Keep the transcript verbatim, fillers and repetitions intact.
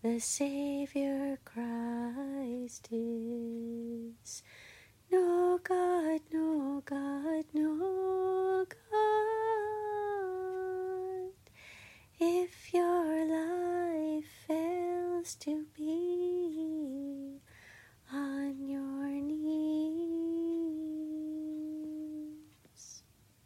the Savior Christ is. No God, no God, no God. If your life fails to be